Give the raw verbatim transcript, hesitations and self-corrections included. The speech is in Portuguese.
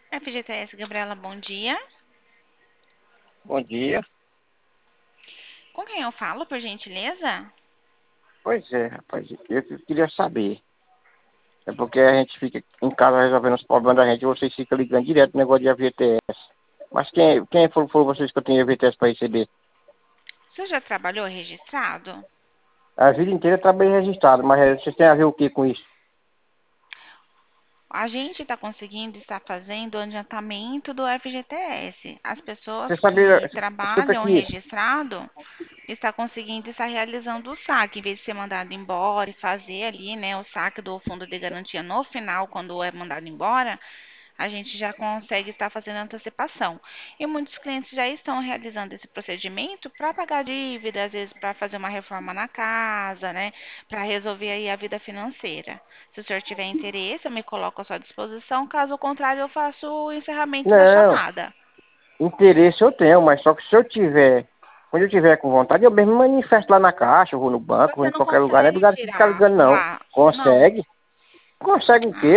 F G T S, Gabriela, bom dia. Bom dia. Com quem eu falo, por gentileza? Pois é, rapaz, eu que queria saber. É porque a gente fica em casa resolvendo os problemas da gente, e vocês ficam ligando direto no negócio de A V T S. Mas quem, quem foi, foi vocês que eu tenho A V T S para receber? Você já trabalhou registrado? A vida inteira tá bem registrado, mas eh, vocês têm a ver o que com isso? A gente está conseguindo estar fazendo o adiantamento do F G T S. As pessoas Você sabia, que escuta trabalham aqui. registrado está conseguindo estar realizando o saque, em vez de ser mandado embora e fazer ali, né, o saque do fundo de garantia no final, quando é mandado embora, a gente já consegue estar fazendo antecipação. E muitos clientes já estão realizando esse procedimento para pagar dívida, às vezes para fazer uma reforma na casa, né, para resolver aí a vida financeira. Se o senhor tiver interesse, eu me coloco à sua disposição, caso contrário, eu faço o encerramento da Não, chamada. interesse eu tenho, mas só que se eu tiver, quando eu tiver com vontade, eu mesmo manifesto lá na caixa, eu vou no banco, vou Você em não qualquer lugar, não é consegue obrigado de ficar tirar ligando, não. lá, não. Consegue? Consegue o quê?